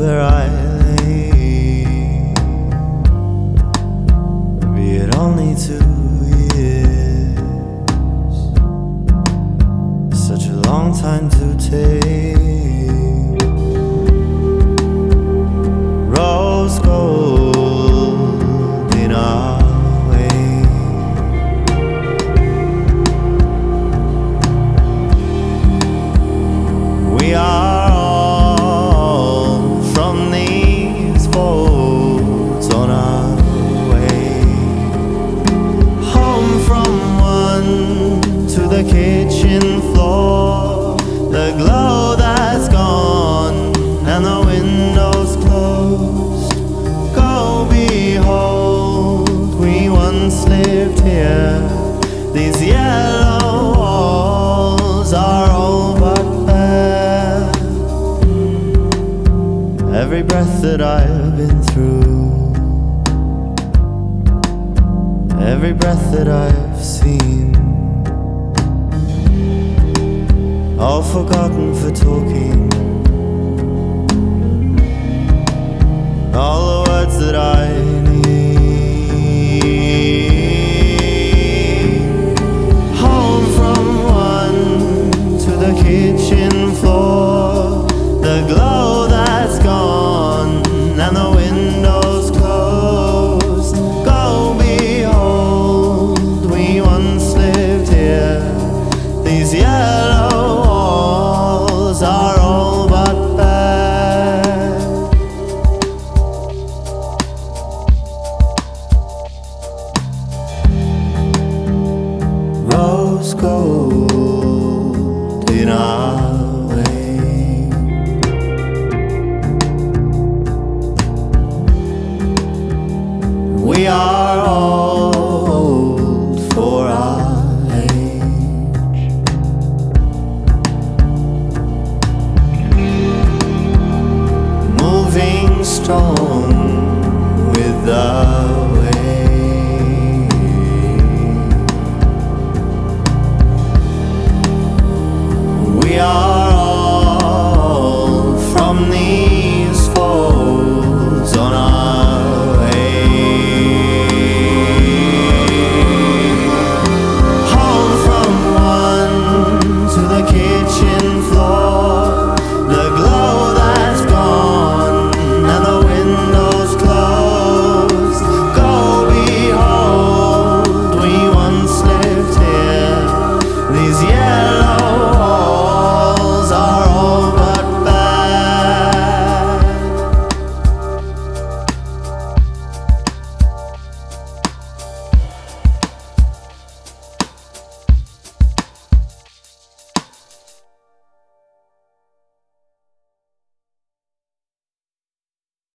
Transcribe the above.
where I lay, be it only 2 years, such a long time to take. Rose gold in our way. We are all from these folds on our way home from one to the kitchen floor. The glow that's gone and the windows closed. Go behold, we once lived here. These yellow walls are all but bare. Every breath that I've been through, every breath that I've seen, all forgotten for talking. All the words that I need. Home from one to the kitchen floor. The glow that's gone and the windows closed. Go behold, we once lived here. These yellow walls are all but bare. Rose gold in our way. We are old for our age. Moving strong with the